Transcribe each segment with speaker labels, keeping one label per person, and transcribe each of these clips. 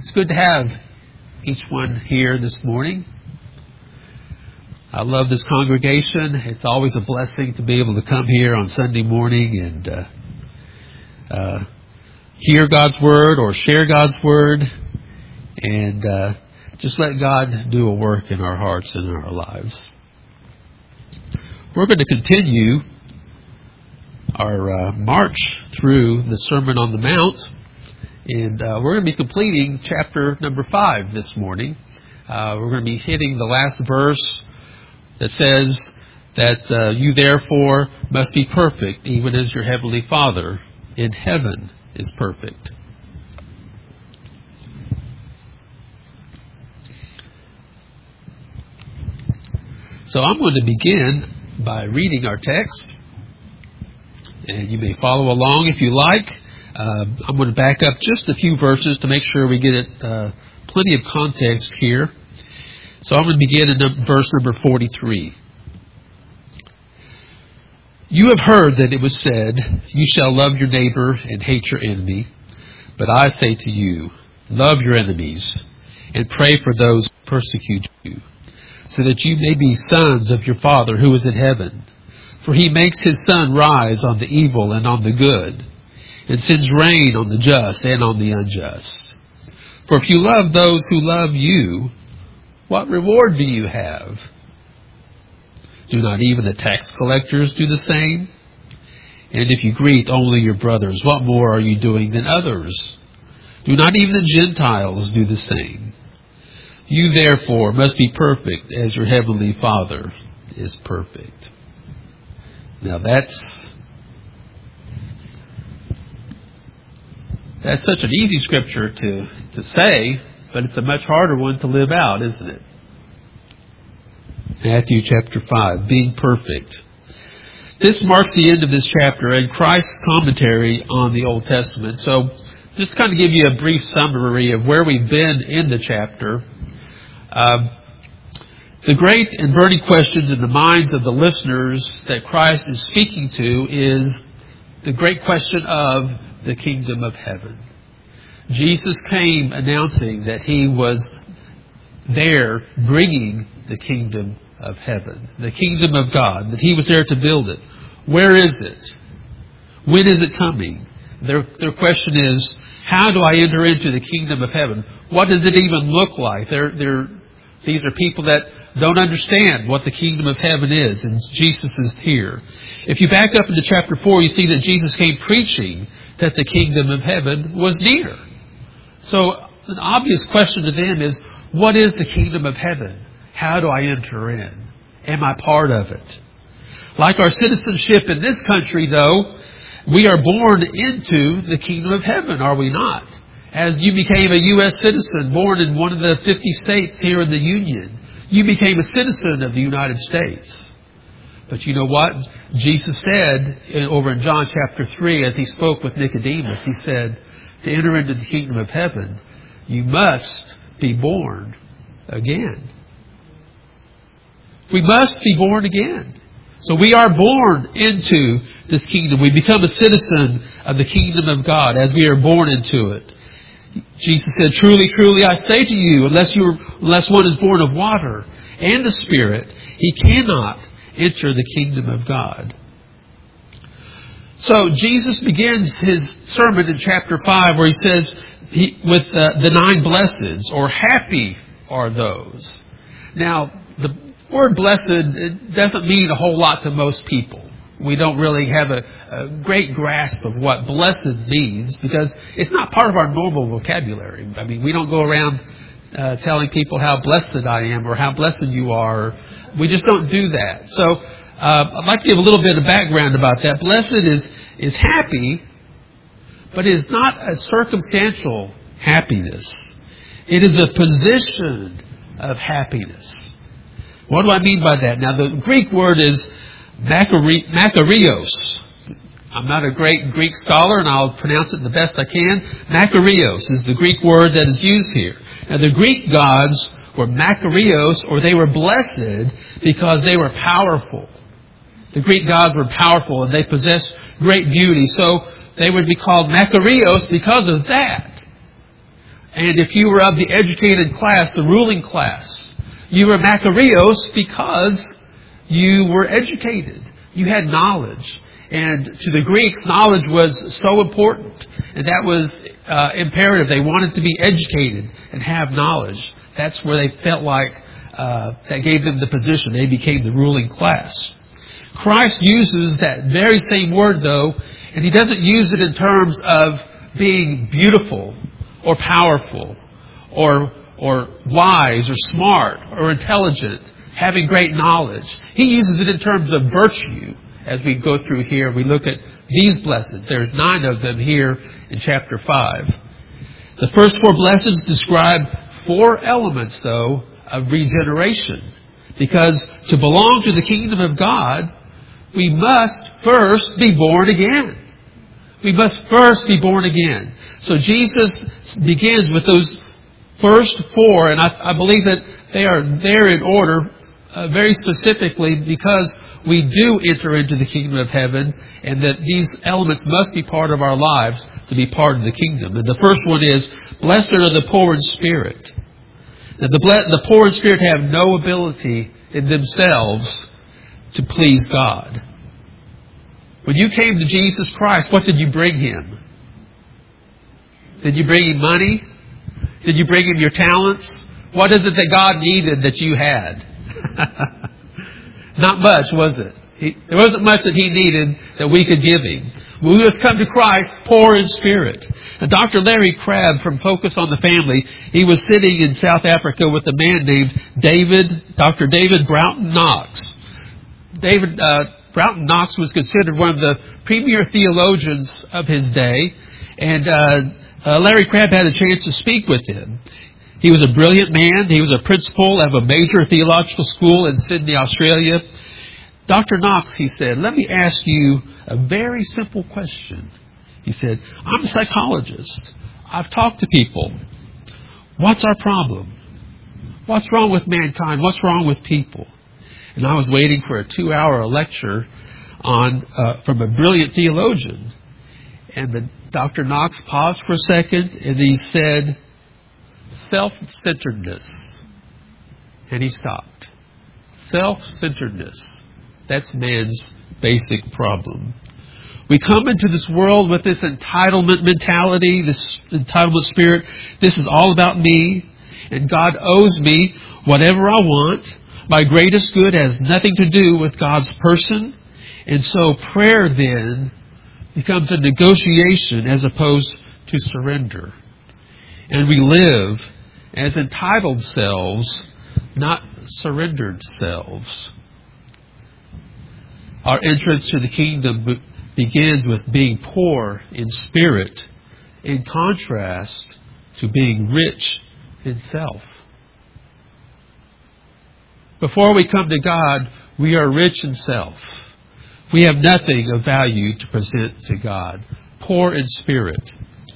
Speaker 1: It's good to have each one here this morning. I love this congregation. It's always a blessing to be able to come here on Sunday morning and hear God's Word or share God's Word and just let God do a work in our hearts and in our lives. We're going to continue our march through the Sermon on the Mount, and we're going to be completing chapter number 5 this morning. We're going to be hitting the last verse that says that you therefore must be perfect, even as your heavenly Father in heaven is perfect. So I'm going to begin by reading our text, and you may follow along if you like. I'm going to back up just a few verses to make sure we get it plenty of context here. So I'm going to begin in verse number 43. You have heard that it was said, you shall love your neighbor and hate your enemy. But I say to you, love your enemies and pray for those who persecute you, so that you may be sons of your Father who is in heaven. For he makes his sun rise on the evil and on the good, and sends rain on the just and on the unjust. For if you love those who love you, what reward do you have? Do not even the tax collectors do the same? And if you greet only your brothers, what more are you doing than others? Do not even the Gentiles do the same? You therefore must be perfect as your heavenly Father is perfect. Now that's such an easy scripture to say, but it's a much harder one to live out, isn't it? Matthew chapter 5, being perfect. This marks the end of this chapter and Christ's commentary on the Old Testament. So just to kind of give you a brief summary of where we've been in the chapter. The great and burning questions in the minds of the listeners that Christ is speaking to is the great question of the kingdom of heaven. Jesus came announcing that he was there bringing the kingdom of heaven, the kingdom of God, that he was there to build it. Where is it? When is it coming? Their question is, how do I enter into the kingdom of heaven? What does it even look like? These are people that don't understand what the kingdom of heaven is, and Jesus is here. If you back up into chapter 4, you see that Jesus came preaching that the kingdom of heaven was near. So an obvious question to them is, what is the kingdom of heaven? How do I enter in? Am I part of it? Like our citizenship in this country, though, we are born into the kingdom of heaven, are we not? As you became a U.S. citizen, born in one of the 50 states here in the Union, you became a citizen of the United States. But you know what? Jesus said over in John chapter 3, as he spoke with Nicodemus, he said, to enter into the kingdom of heaven, you must be born again. We must be born again. So we are born into this kingdom. We become a citizen of the kingdom of God as we are born into it. Jesus said, truly, truly, I say to you, unless one is born of water and the Spirit, he cannot enter the kingdom of God. So Jesus begins his sermon in chapter 5 where he says, with the 9 blesseds, or happy are those. Now, the word blessed, it doesn't mean a whole lot to most people. We don't really have a great grasp of what blessed means because it's not part of our normal vocabulary. I mean, we don't go around telling people how blessed I am or how blessed you are. We just don't do that. So I'd like to give a little bit of background about that. Blessed is happy, but it is not a circumstantial happiness. It is a position of happiness. What do I mean by that? Now, the Greek word is makarios. I'm not a great Greek scholar, and I'll pronounce it the best I can. Makarios is the Greek word that is used here. Now, the Greek gods were makarios, or they were blessed because they were powerful. The Greek gods were powerful, and they possessed great beauty. So they would be called makarios because of that. And if you were of the educated class, the ruling class, you were Makarios because you were educated. You had knowledge. And to the Greeks, knowledge was so important. And that was imperative. They wanted to be educated and have knowledge. That's where they felt like that gave them the position. They became the ruling class. Christ uses that very same word, though, and He doesn't use it in terms of being beautiful or powerful or wise or smart or intelligent, having great knowledge. He uses it in terms of virtue. As we go through here, we look at these blessings. There's 9 of them here in chapter 5. The first 4 blessings describe 4 elements, though, of regeneration. Because to belong to the kingdom of God, we must first be born again. We must first be born again. So Jesus begins with those first 4, and I believe that they are there in order very specifically because we do enter into the kingdom of heaven, and that these elements must be part of our lives to be part of the kingdom. And the first one is, blessed are the poor in spirit. Now, the poor in spirit have no ability in themselves to please God. When you came to Jesus Christ, what did you bring Him? Did you bring Him money? Did you bring Him your talents? What is it that God needed that you had? Not much, was it? There wasn't much that He needed that we could give Him. We must come to Christ poor in spirit. And Dr. Larry Crabb from Focus on the Family, he was sitting in South Africa with a man named Dr. David Broughton Knox. Broughton Knox was considered one of the premier theologians of his day, and Larry Crabb had a chance to speak with him. He was a brilliant man. He was a principal of a major theological school in Sydney, Australia. Dr. Knox, he said, let me ask you a very simple question. He said, I'm a psychologist. I've talked to people. What's our problem? What's wrong with mankind? What's wrong with people? And I was waiting for a 2-hour lecture from a brilliant theologian. And Dr. Knox paused for a second and he said, self-centeredness. And he stopped. Self-centeredness. That's man's basic problem. We come into this world with this entitlement mentality, this entitlement spirit. This is all about me, and God owes me whatever I want. My greatest good has nothing to do with God's person. And so prayer then becomes a negotiation as opposed to surrender. And we live as entitled selves, not surrendered selves. Our entrance to the kingdom begins with being poor in spirit, in contrast to being rich in self. Before we come to God, we are rich in self. We have nothing of value to present to God. Poor in spirit.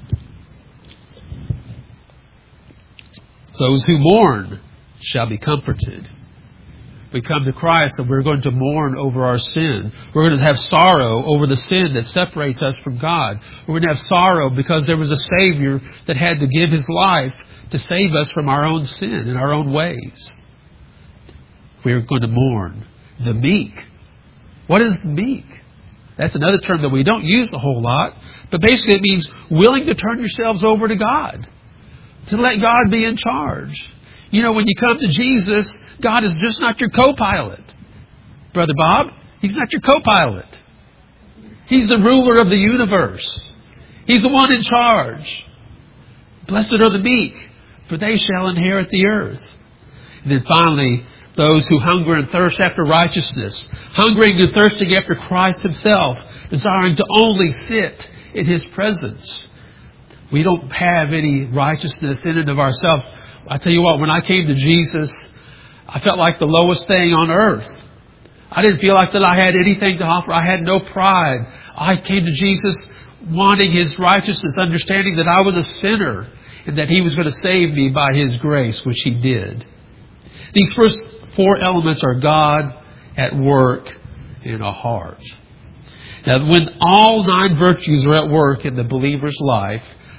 Speaker 1: Those who mourn shall be comforted. We come to Christ and we're going to mourn over our sin. We're going to have sorrow over the sin that separates us from God. We're going to have sorrow because there was a Savior that had to give His life to save us from our own sin and our own ways. We're going to mourn. The meek. What is meek? That's another term that we don't use a whole lot. But basically it means willing to turn yourselves over to God. To let God be in charge. You know, when you come to Jesus, God is just not your co-pilot. Brother Bob, He's not your co-pilot. He's the ruler of the universe. He's the one in charge. Blessed are the meek, for they shall inherit the earth. And then finally, those who hunger and thirst after righteousness, hungering and thirsting after Christ Himself, desiring to only sit in His presence. We don't have any righteousness in and of ourselves. I tell you what, when I came to Jesus, I felt like the lowest thing on earth. I didn't feel like that I had anything to offer. I had no pride. I came to Jesus wanting His righteousness, understanding that I was a sinner and that He was going to save me by His grace, which He did. These first 4 elements are God at work in a heart. Now, when all 9 virtues are at work in the believer's life,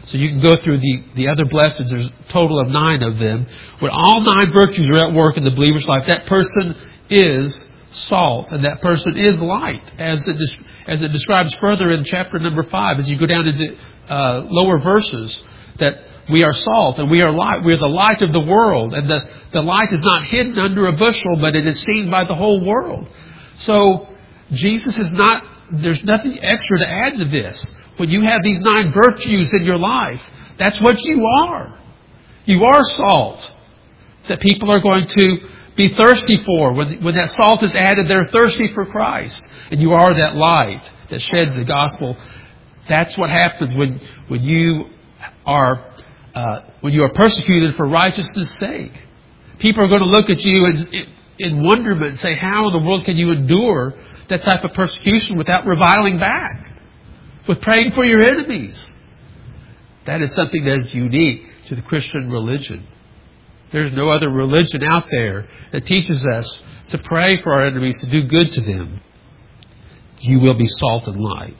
Speaker 1: So you can go through the other blessings. There's a total of 9 of them. When all 9 virtues are at work in the believer's life, that person is salt and that person is light, as it describes further in chapter number 5, as you go down to the lower verses, that we are salt and we are light. We are the light of the world, and the light is not hidden under a bushel, but it is seen by the whole world. So Jesus is not, there's nothing extra to add to this. When you have these 9 virtues in your life, that's what you are. You are salt that people are going to be thirsty for. When that salt is added, they're thirsty for Christ. And you are that light that sheds the gospel. That's what happens when you are persecuted for righteousness' sake. People are going to look at you in wonderment and say, how in the world can you endure that type of persecution without reviling back? With praying for your enemies. That is something that is unique to the Christian religion. There's no other religion out there that teaches us to pray for our enemies, to do good to them. You will be salt and light.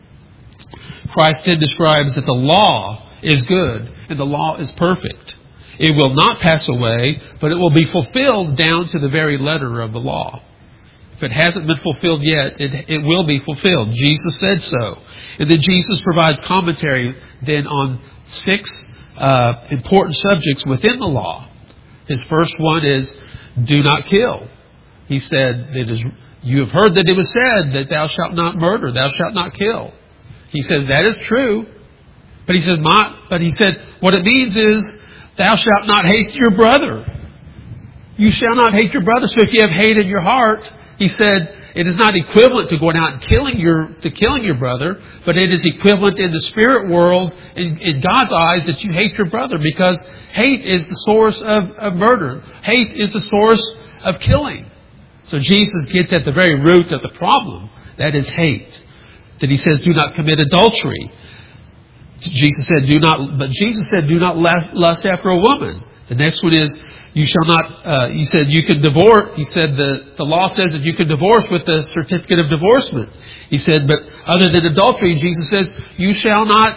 Speaker 1: Christ then describes that the law is good and the law is perfect. It will not pass away, but it will be fulfilled down to the very letter of the law. If it hasn't been fulfilled yet, it will be fulfilled. Jesus said so. And then Jesus provides commentary then on 6 important subjects within the law. His first one is, do not kill. He said, you have heard that it was said that thou shalt not murder, thou shalt not kill. He says, that is true. But he said, what it means is, thou shalt not hate your brother. You shall not hate your brother. So if you have hate in your heart, he said, it is not equivalent to going out and killing your brother, but it is equivalent in the spirit world, in God's eyes, that you hate your brother, because hate is the source of murder. Hate is the source of killing. So Jesus gets at the very root of the problem. That is hate. Then he says, do not commit adultery. Jesus said, do not lust after a woman. The next one is, you shall not, he said you can divorce. He said the law says that you can divorce with the certificate of divorcement. He said, but other than adultery, Jesus says, you shall not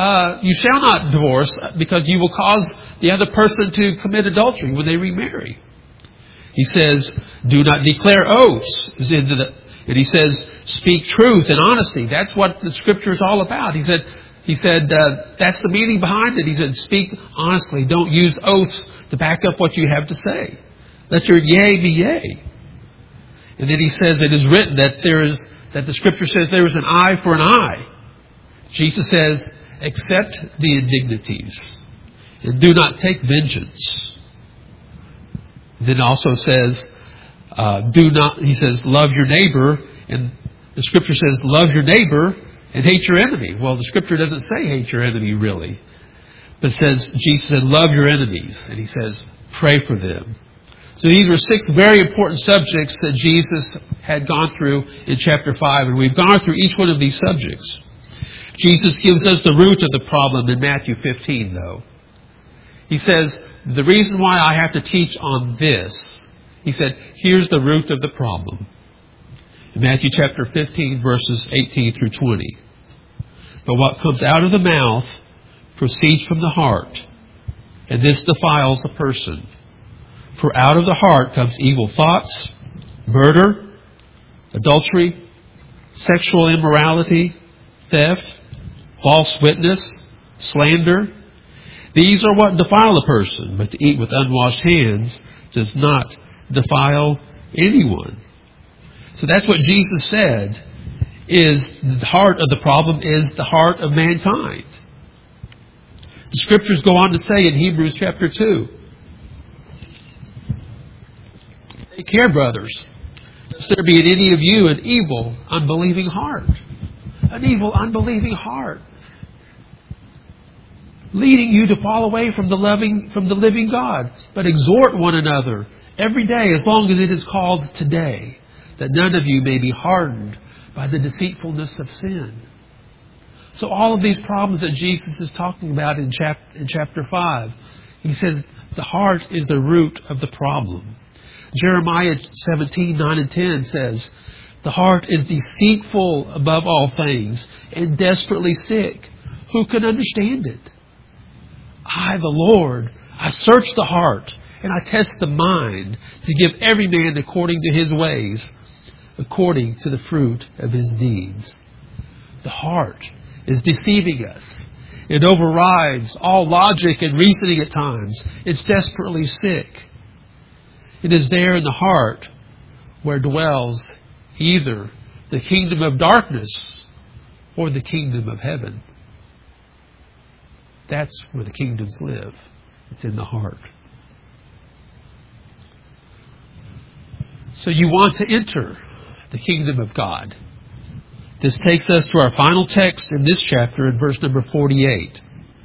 Speaker 1: divorce, because you will cause the other person to commit adultery when they remarry. He says, do not declare oaths. And he says, speak truth and honesty. That's what the Scripture is all about. He said, that's the meaning behind it. He said, speak honestly. Don't use oaths to back up what you have to say. Let your yea be yea. And then he says, it is written that the Scripture says there is an eye for an eye. Jesus says, accept the indignities and do not take vengeance. Then also says, he says, love your neighbor. And the Scripture says, love your neighbor and hate your enemy. Well, the Scripture doesn't say hate your enemy, really. But it says, Jesus said, love your enemies. And he says, pray for them. So these were 6 very important subjects that Jesus had gone through in chapter 5. And we've gone through each one of these subjects. Jesus gives us the root of the problem in Matthew 15, though. He says, the reason why I have to teach on this, he said, here's the root of the problem. In Matthew chapter 15, verses 18 through 20. But what comes out of the mouth proceeds from the heart, and this defiles a person. For out of the heart comes evil thoughts, murder, adultery, sexual immorality, theft, false witness, slander. These are what defile a person, but to eat with unwashed hands does not defile anyone. So that's what Jesus said is the heart of the problem is the heart of mankind. The Scriptures go on to say in Hebrews chapter 2, take care, brothers, lest there be in any of you an evil, unbelieving heart. An evil, unbelieving heart, leading you to fall away from the living God. But exhort one another every day, as long as it is called today, that none of you may be hardened by the deceitfulness of sin. So all of these problems that Jesus is talking about in chapter 5, he says the heart is the root of the problem. Jeremiah 17, 9 and 10 says, the heart is deceitful above all things and desperately sick. Who can understand it? I, the Lord, I search the heart, and I test the mind to give every man according to his ways, according to the fruit of his deeds. The heart is deceiving us. It overrides all logic and reasoning at times. It's desperately sick. It is there in the heart where dwells either the kingdom of darkness or the kingdom of heaven. That's where the kingdoms live. It's in the heart. So you want to enter the kingdom of God. This takes us to our final text in this chapter in verse number 48.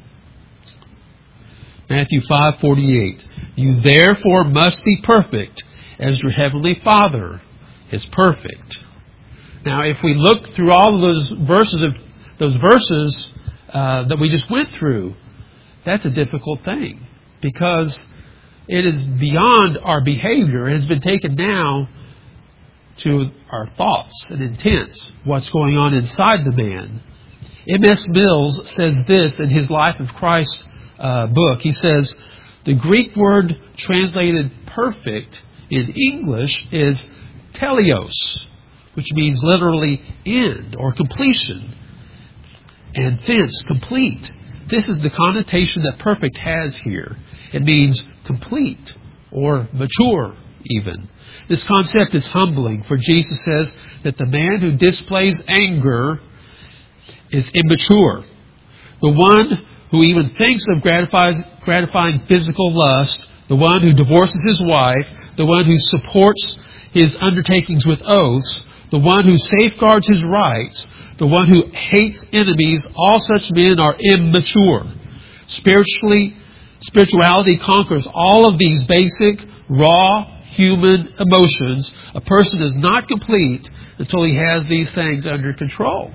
Speaker 1: Matthew 5:48. You therefore must be perfect as your heavenly Father is perfect. Now, if we look through all of those verses that we just went through, that's a difficult thing because it is beyond our behavior. It has been taken now to our thoughts and intents, what's going on inside the man. M.S. Mills says this in his Life of Christ book. He says, the Greek word translated perfect in English is teleos, which means literally end or completion, and thence complete. This is the connotation that perfect has here. It means complete or mature even. This concept is humbling, for Jesus says that the man who displays anger is immature. The one who even thinks of gratifying physical lust, the one who divorces his wife, the one who supports his undertakings with oaths, the one who safeguards his rights, the one who hates enemies, all such men are immature. Spirituality conquers all of these basic, raw, human emotions. A person is not complete until he has these things under control.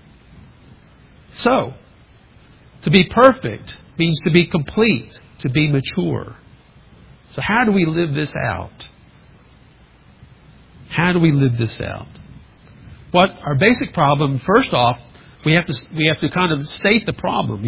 Speaker 1: So, to be perfect means to be complete, to be mature. So how do we live this out? How do we live this out? What our basic problem, first off, we have to kind of state the problem.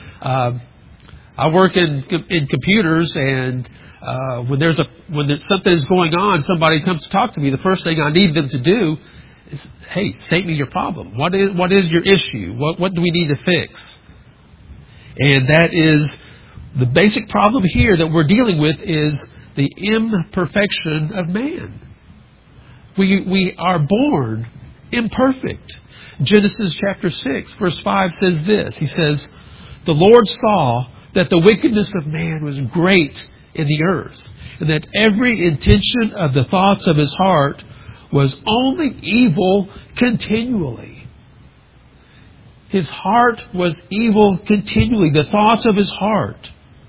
Speaker 1: I work in computers, and when something is going on, somebody comes to talk to me. The first thing I need them to do is, hey, state me your problem. What is your issue? What do we need to fix? And that is the basic problem here that we're dealing with is the imperfection of man. We are born imperfect. Genesis chapter 6, verse 5 says this. He says, the Lord saw that the wickedness of man was great in the earth, and that every intention of the thoughts of his heart was only evil continually. His heart was evil continually. The thoughts of his heart.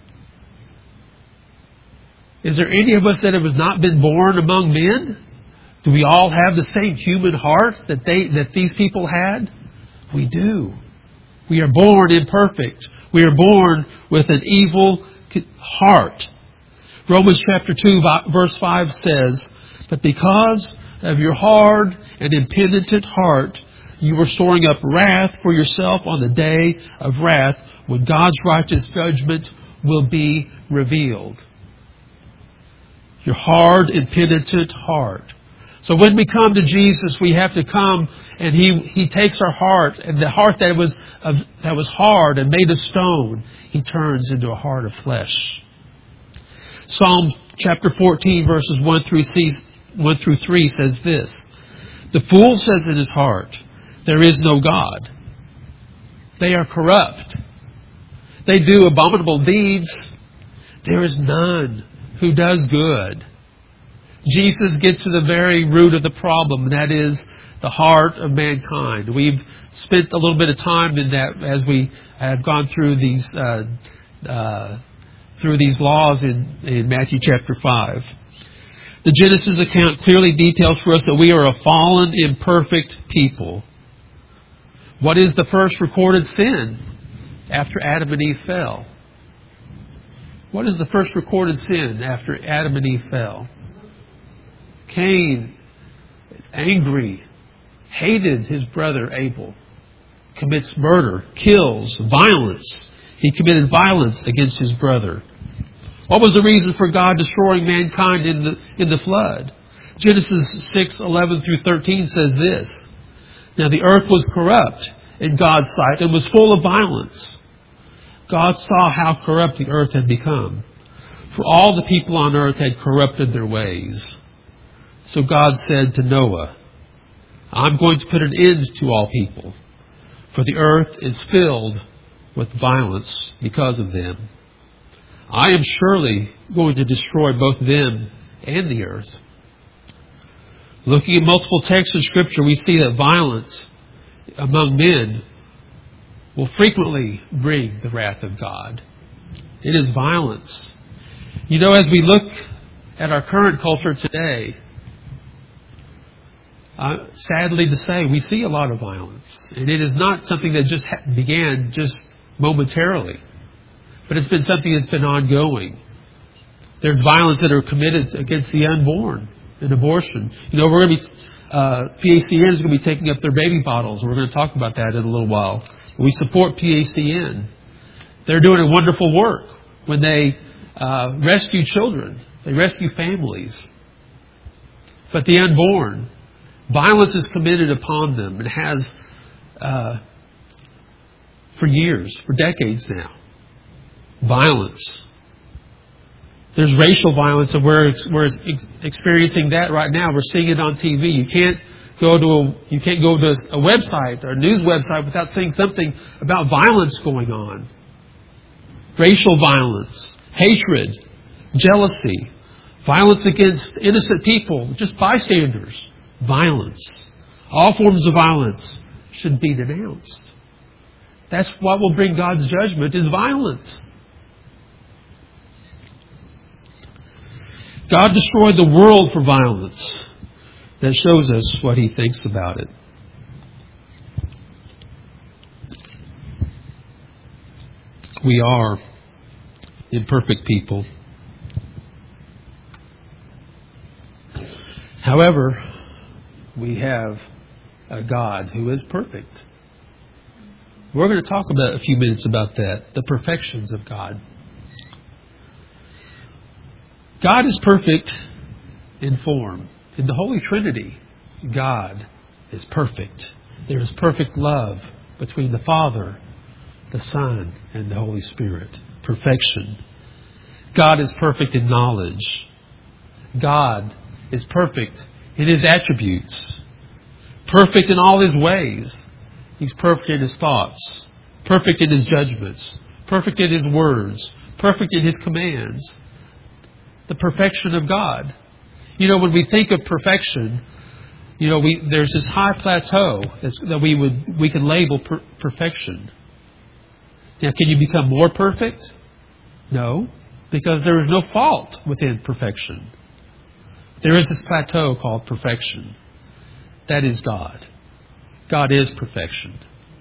Speaker 1: Is there any of us that have not been born among men? Do we all have the same human heart that these people had? We do. We are born imperfect. We are born with an evil heart. Romans chapter 2 verse 5 says, but because of your hard and impenitent heart, you are storing up wrath for yourself on the day of wrath when God's righteous judgment will be revealed. Your hard, impenitent heart. So when we come to Jesus, we have to come and He takes our heart, and the heart that was hard and made of stone, He turns into a heart of flesh. Psalm chapter 14 verses 1 through 3 says this. The fool says in his heart, there is no God. They are corrupt. They do abominable deeds. There is none who does good. Jesus gets to the very root of the problem, and that is the heart of mankind. We've spent a little bit of time in that as we have gone through these laws in Matthew chapter 5. The Genesis account clearly details for us that we are a fallen, imperfect people. What is the first recorded sin after Adam and Eve fell? What is the first recorded sin after Adam and Eve fell? Cain, angry, hated his brother Abel. commits murder, kills, violence. He committed violence against his brother. What was the reason for God destroying mankind in the flood? Genesis 6:11 through 13 says this. Now the earth was corrupt in God's sight and was full of violence. God saw how corrupt the earth had become, for all the people on earth had corrupted their ways. So God said to Noah, I'm going to put an end to all people, for the earth is filled with violence because of them. I am surely going to destroy both them and the earth. Looking at multiple texts in Scripture, we see that violence among men will frequently bring the wrath of God. It is violence. You know, as we look at our current culture today, sadly to say, we see a lot of violence. And it is not something that just began just momentarily, but it's been something that's been ongoing. There's violence that are committed against the unborn and abortion. You know, we're going to be, PACN is going to be taking up their baby bottles. We're going to talk about that in a little while. We support PACN. They're doing a wonderful work when they rescue children. They rescue families. But the unborn, violence is committed upon them and has for years, for decades now. Violence. There's racial violence, and we're experiencing that right now. We're seeing it on TV. You can't go to a website or a news website without seeing something about violence going on. Racial violence, hatred, jealousy, violence against innocent people, just bystanders. Violence. All forms of violence should be denounced. That's what will bring God's judgment, is violence. God destroyed the world for violence. That shows us what He thinks about it. We are imperfect people. However, we have a God who is perfect. We're going to talk about a few minutes about that, the perfections of God. God is perfect in form. In the Holy Trinity, God is perfect. There is perfect love between the Father, the Son, and the Holy Spirit. Perfection. God is perfect in knowledge. God is perfect in His attributes. Perfect in all His ways. He's perfect in His thoughts. Perfect in His judgments. Perfect in His words. Perfect in His commands. The perfection of God. You know, when we think of perfection, you know, there's this high plateau that we can label perfection. Now, can you become more perfect? No, because there is no fault within perfection. There is this plateau called perfection. That is God. God is perfection.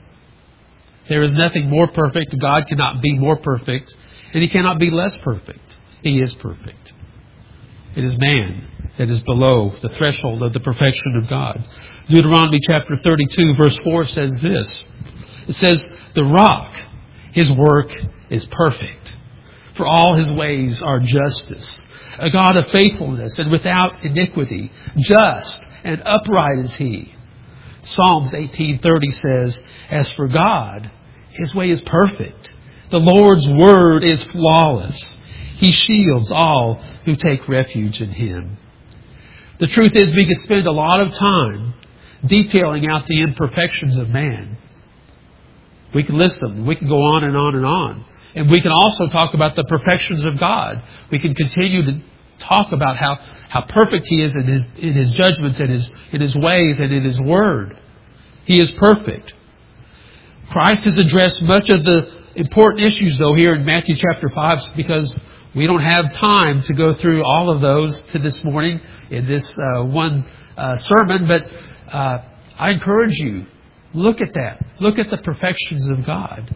Speaker 1: There is nothing more perfect. God cannot be more perfect, and He cannot be less perfect. He is perfect. It is man that is below the threshold of the perfection of God. Deuteronomy chapter 32 verse 4 says this. It says, the rock, His work is perfect, for all His ways are justice. A God of faithfulness and without iniquity, just and upright is He. Psalms 18:30 says, as for God, His way is perfect. The Lord's word is flawless. He shields all who take refuge in Him. The truth is, we could spend a lot of time detailing out the imperfections of man. We can list them. We can go on and on and on. And we can also talk about the perfections of God. We can continue to talk about how perfect He is in His judgments, in His ways, and in His word. He is perfect. Christ has addressed much of the important issues, though, here in Matthew chapter 5, because we don't have time to go through all of those to this morning in this one sermon, but I encourage you, look at that. Look at the perfections of God.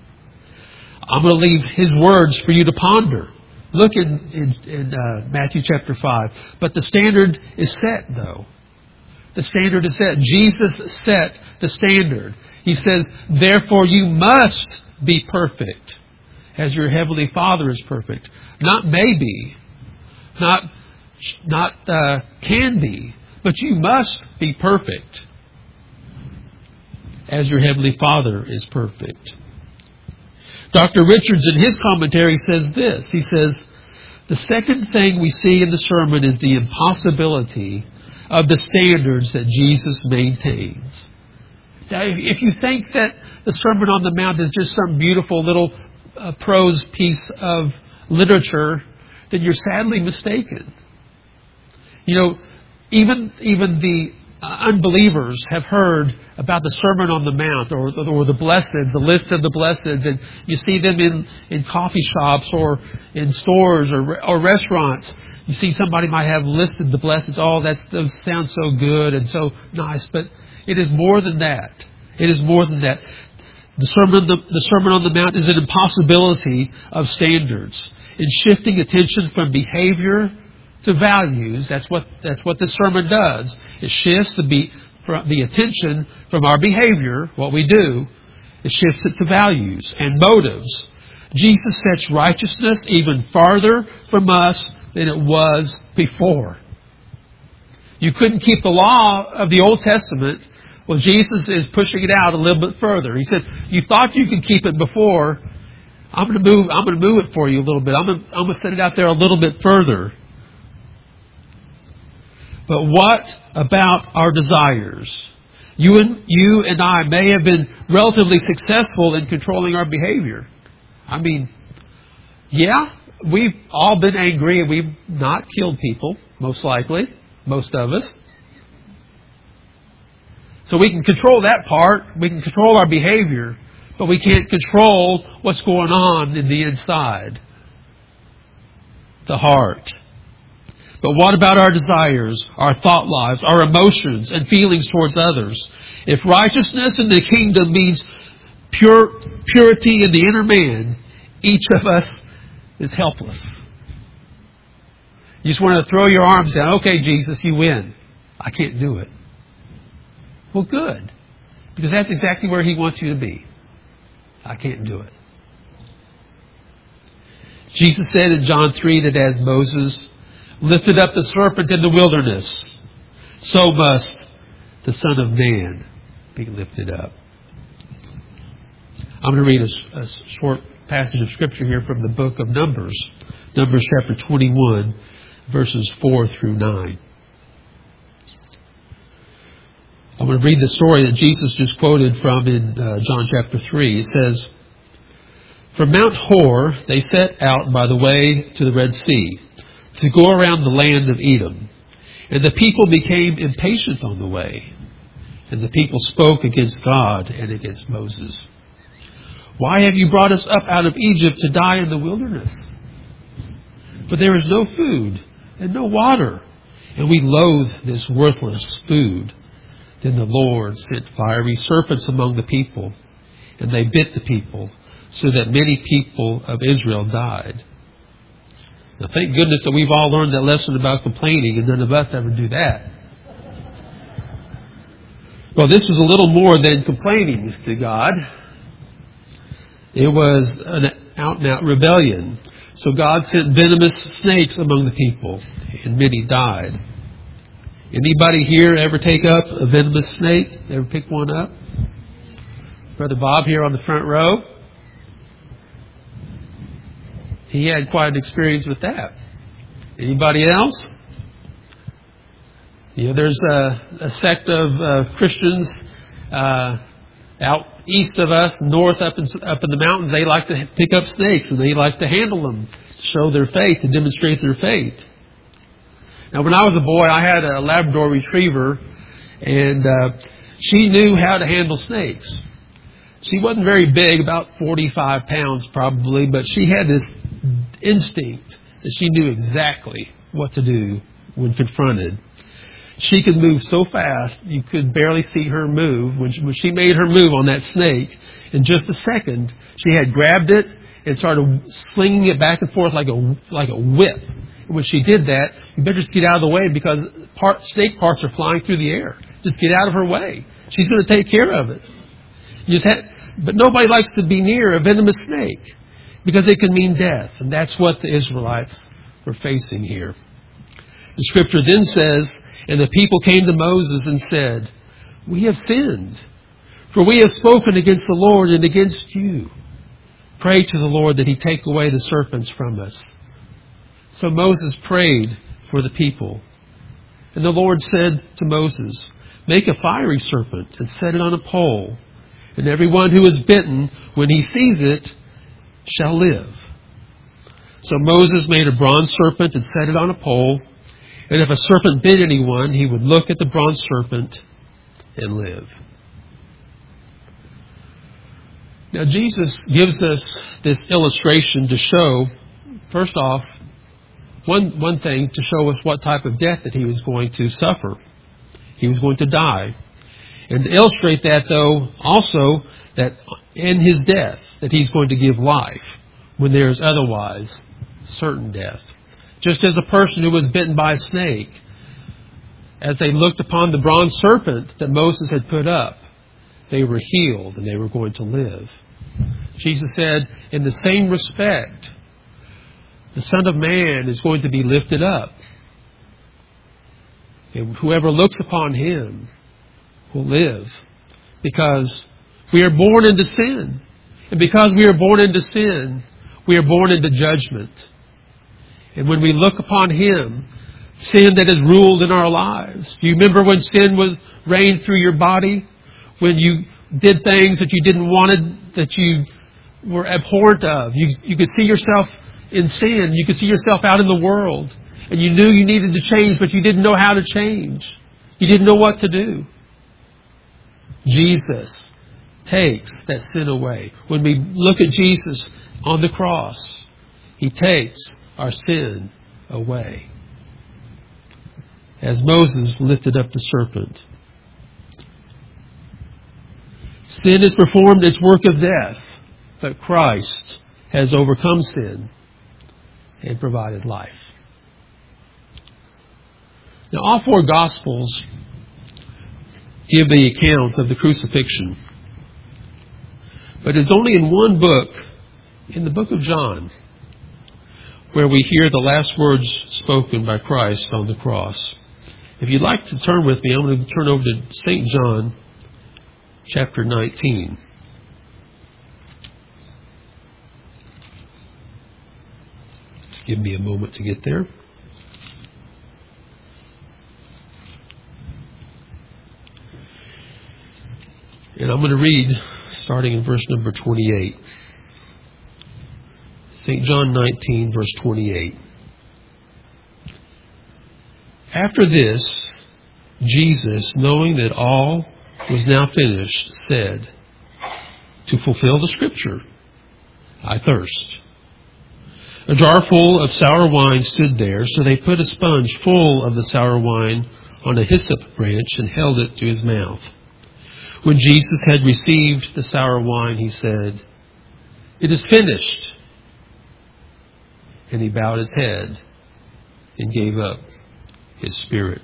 Speaker 1: I'm going to leave His words for you to ponder. Look in Matthew chapter 5. But the standard is set, though. The standard is set. Jesus set the standard. He says, therefore you must be perfect as your heavenly Father is perfect. Not maybe, not can be, but you must be perfect as your heavenly Father is perfect. Dr. Richards in his commentary says this. He says, the second thing we see in the sermon is the impossibility of the standards that Jesus maintains. Now, if you think that the Sermon on the Mount is just some beautiful little prose piece of literature, then you're sadly mistaken. You know, even the unbelievers have heard about the Sermon on the Mount or the blesseds, the list of the blesseds, and you see them in coffee shops or in stores or restaurants. You see somebody might have listed the blesseds. Oh, those sound so good and so nice, but it is more than that. It is more than that. The Sermon on the Mount is an impossibility of standards. In shifting attention from behavior to values, that's what the sermon does. It shifts the attention from our behavior, what we do, it shifts it to values and motives. Jesus sets righteousness even farther from us than it was before. You couldn't keep the law of the Old Testament. Well, Jesus is pushing it out a little bit further. He said, you thought you could keep it before. I'm going to move it for you a little bit. I'm going to set it out there a little bit further. But what about our desires? You and I may have been relatively successful in controlling our behavior. I mean, yeah, we've all been angry and we've not killed people, most likely, most of us. So we can control that part. We can control our behavior, but we can't control what's going on in the inside, the heart. But what about our desires, our thought lives, our emotions and feelings towards others? If righteousness in the kingdom means purity in the inner man, each of us is helpless. You just want to throw your arms down. Okay, Jesus, you win. I can't do it. Well, good. Because that's exactly where He wants you to be. I can't do it. Jesus said in John 3 that as Moses lifted up the serpent in the wilderness, so must the Son of Man be lifted up. I'm going to read a short passage of Scripture here from the book of Numbers. Numbers chapter 21, verses 4 through 9. I'm going to read the story that Jesus just quoted from in John chapter 3. It says, from Mount Hor they set out by the way to the Red Sea, to go around the land of Edom. And the people became impatient on the way. And the people spoke against God and against Moses. Why have you brought us up out of Egypt to die in the wilderness? For there is no food and no water, and we loathe this worthless food. Then the Lord sent fiery serpents among the people, and they bit the people, so that many people of Israel died. Now, thank goodness that we've all learned that lesson about complaining, and none of us ever do that. Well, this was a little more than complaining to God. It was an out-and-out rebellion. So God sent venomous snakes among the people, and many died. Anybody here ever take up a venomous snake? Ever pick one up? Brother Bob here on the front row. He had quite an experience with that. Anybody else? You know, there's a sect of Christians out east of us, north up in the mountains. They like to pick up snakes and they like to handle them to show their faith, to demonstrate their faith. Now, when I was a boy, I had a Labrador Retriever, and she knew how to handle snakes. She wasn't very big, about 45 pounds probably, but she had this instinct that she knew exactly what to do when confronted. She could move so fast, you could barely see her move. When she made her move on that snake, in just a second, she had grabbed it and started slinging it back and forth like a whip. When she did that, you better just get out of the way because snake parts are flying through the air. Just get out of her way. She's going to take care of it. But nobody likes to be near a venomous snake because it can mean death. And that's what the Israelites were facing here. The scripture then says, and the people came to Moses and said, we have sinned, for we have spoken against the Lord and against you. Pray to the Lord that He take away the serpents from us. So Moses prayed for the people. And the Lord said to Moses, make a fiery serpent and set it on a pole. And everyone who is bitten, when he sees it, shall live. So Moses made a bronze serpent and set it on a pole. And if a serpent bit anyone, he would look at the bronze serpent and live. Now Jesus gives us this illustration to show, first off, one thing to show us what type of death that He was going to suffer. He was going to die. And to illustrate that, though, also that in His death, that He's going to give life when there is otherwise certain death. Just as a person who was bitten by a snake, as they looked upon the bronze serpent that Moses had put up, they were healed and they were going to live. Jesus said, in the same respect, the Son of Man is going to be lifted up. And whoever looks upon Him will live. Because we are born into sin. And because we are born into sin, we are born into judgment. And when we look upon Him, sin that has ruled in our lives. Do you remember when sin was reigned through your body? When you did things that you didn't want, that you were abhorrent of. You could see yourself in sin. You could see yourself out in the world. And you knew you needed to change, but you didn't know how to change. You didn't know what to do. Jesus takes that sin away. When we look at Jesus on the cross, He takes our sin away. As Moses lifted up the serpent. Sin has performed its work of death, but Christ has overcome sin and provided life. Now, all four Gospels give the account of the crucifixion. But it's only in one book, in the book of John, where we hear the last words spoken by Christ on the cross. If you'd like to turn with me, I'm going to turn over to St. John, chapter 19. Just give me a moment to get there. And I'm going to read, starting in verse number 28. St. John 19, verse 28. After this, Jesus, knowing that all was now finished, said, to fulfill the Scripture, I thirst. A jar full of sour wine stood there, so they put a sponge full of the sour wine on a hyssop branch and held it to His mouth. When Jesus had received the sour wine, He said, it is finished. And He bowed His head and gave up His spirit.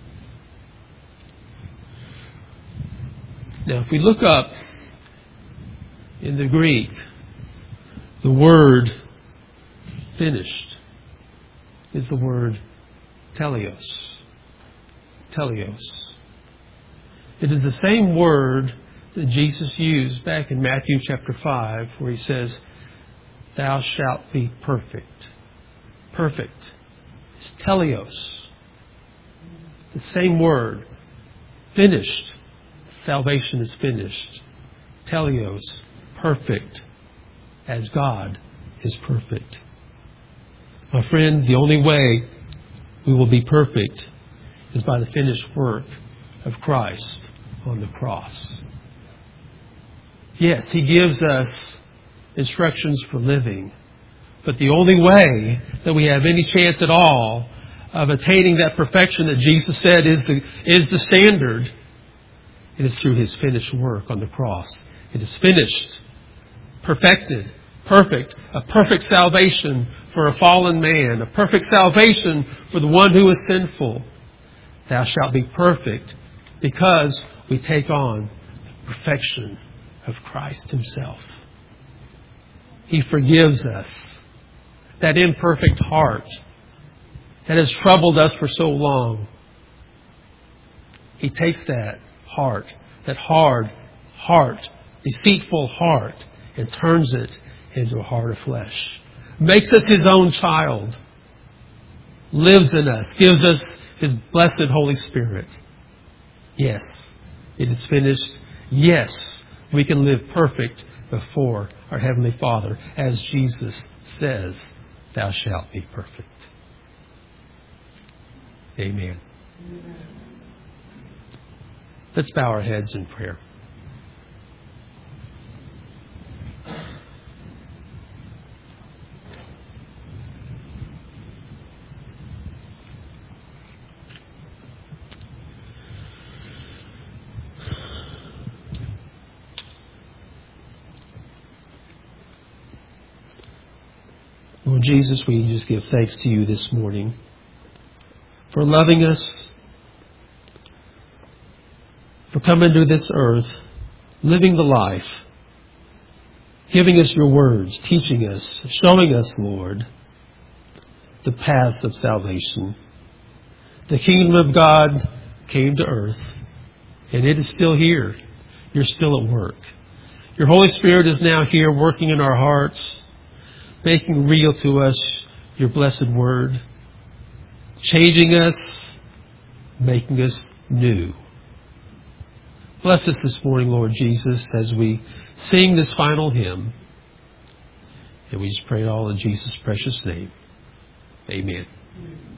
Speaker 1: Now, if we look up in the Greek, the word finished is the word teleos. Teleos. It is the same word that Jesus used back in Matthew chapter 5, where He says, thou shalt be perfect. Perfect. It's teleos. The same word. Finished. Salvation is finished. Teleos. Perfect. As God is perfect. My friend, the only way we will be perfect is by the finished work of Christ on the cross. Yes, He gives us instructions for living. But the only way that we have any chance at all of attaining that perfection that Jesus said is the standard, it is through His finished work on the cross. It is finished, perfected, perfect, a perfect salvation for a fallen man, a perfect salvation for the one who is sinful. Thou shalt be perfect, because we take on the perfection of Christ Himself. He forgives us. That imperfect heart that has troubled us for so long. He takes that heart, that hard heart, deceitful heart, and turns it into a heart of flesh. Makes us His own child. Lives in us. Gives us His blessed Holy Spirit. Yes, it is finished. Yes, we can live perfect before our Heavenly Father, as Jesus says, Thou shalt be perfect. Amen. Let's bow our heads in prayer. Lord Jesus, we just give thanks to You this morning for loving us, for coming to this earth, living the life, giving us Your words, teaching us, showing us, Lord, the paths of salvation. The kingdom of God came to earth, and it is still here. You're still at work. Your Holy Spirit is now here working in our hearts, making real to us Your blessed word, changing us, making us new. Bless us this morning, Lord Jesus, as we sing this final hymn. And we just pray it all in Jesus' precious name. Amen.